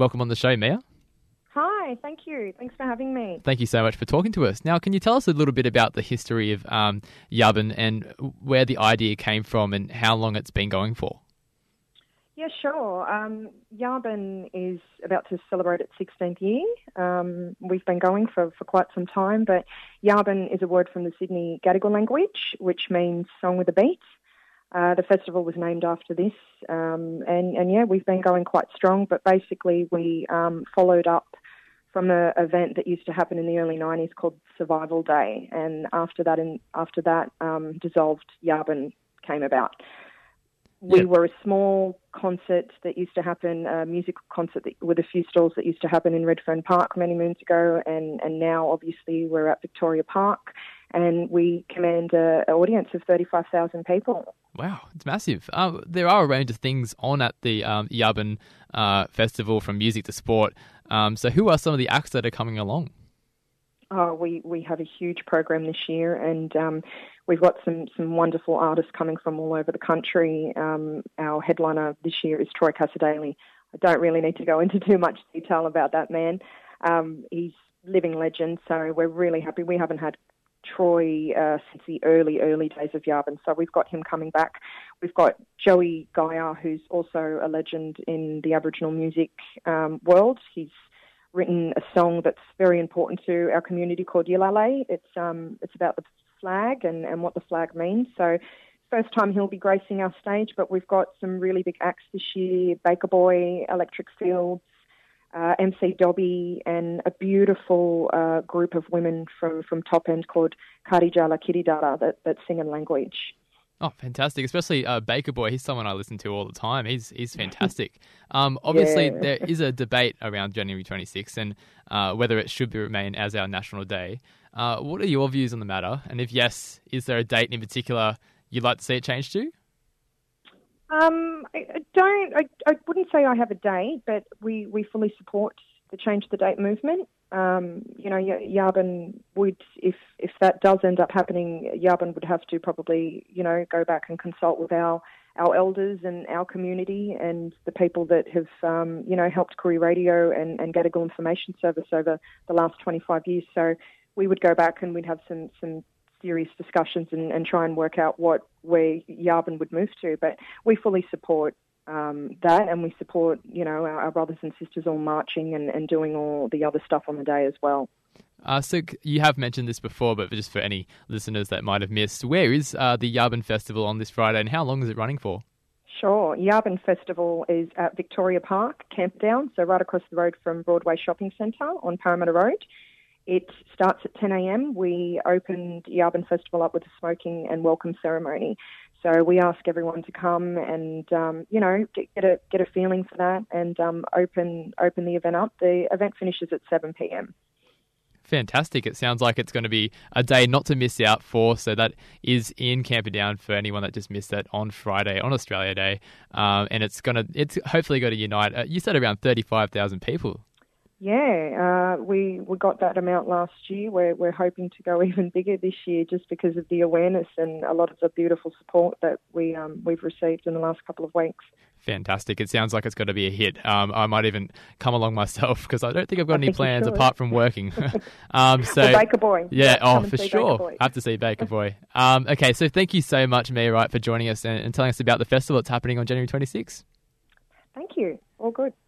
Welcome on the show, Mia. Hi, thank you. Thanks for having me. Thank you so much for talking to us. Now, can you tell us a little bit about the history of Yabun and where the idea came from and how long it's been going for? Yeah, sure. Yabun is about to celebrate its 16th year. We've been going for quite some time, but Yabun is a word from the Sydney Gadigal language, which means song with a beat. The festival was named after this, and yeah, we've been going quite strong, but basically we followed up from an event that used to happen in the early 90s called Survival Day, and after that, Dissolved Yabun came about. We were a small concert that used to happen, a musical concert with a few stalls that used to happen in Redfern Park many moons ago, and now obviously we're at Victoria Park, and we command an audience of 35,000 people. Wow, it's massive. There are a range of things on at the Yabun Festival, from music to sport. So who are some of the acts that are coming along? Oh, we have a huge program this year, and we've got some wonderful artists coming from all over the country. Our headliner this year is Troy Cassar-Daley. I don't really need to go into too much detail about that man. He's a living legend, so we're really happy. We haven't had Troy since the early days of Yabun, so we've got him coming back. We've got Joey Gaia, who's also a legend in the Aboriginal music world. He's written a song that's very important to our community called Yilale. It's about the flag and what the flag means. So first time he'll be gracing our stage, but we've got some really big acts this year: Baker Boy, Electric Fields, MC Dobby, and a beautiful group of women from Top End called Karijala Kiridara that sing in language. Oh, fantastic. Especially Baker Boy. He's someone I listen to all the time. He's fantastic. Obviously, there is a debate around January 26th and whether it should remain as our national day. What are your views on the matter? And if yes, is there a date in particular you'd like to see it changed to? I wouldn't say I have a date, but we fully support the Change the Date movement. Yabun would, if that does end up happening, Yabun would have to probably, go back and consult with our elders and our community and the people that have, helped Koori Radio and Gadigal Information Service over the last 25 years. So we would go back and we'd have some serious discussions and try and work out where Yabun would move to. But we fully support that, and we support, our brothers and sisters all marching and doing all the other stuff on the day as well. So you have mentioned this before, but just for any listeners that might have missed, where is the Yabun Festival on this Friday, and how long is it running for? Sure. Yabun Festival is at Victoria Park, Camperdown, so right across the road from Broadway Shopping Centre on Parramatta Road. It starts at 10 a.m. We opened Yabun Festival up with a smoking and welcome ceremony. So we ask everyone to come and, get a feeling for that and open the event up. The event finishes at 7 p.m. Fantastic. It sounds like it's going to be a day not to miss out for. So that is in Camperdown for anyone that just missed it on Friday, on Australia Day. And it's hopefully going to unite. You said around 35,000 people. Yeah, we got that amount last year. We're hoping to go even bigger this year just because of the awareness and a lot of the beautiful support that we've received in the last couple of weeks. Fantastic. It sounds like it's going to be a hit. I might even come along myself because I don't think I've got any plans apart from working. Baker Boy. Yeah, for sure. I have to see Baker Boy. Okay, so thank you so much, Mia Wright, for joining us and telling us about the festival that's happening on January 26th. Thank you. All good.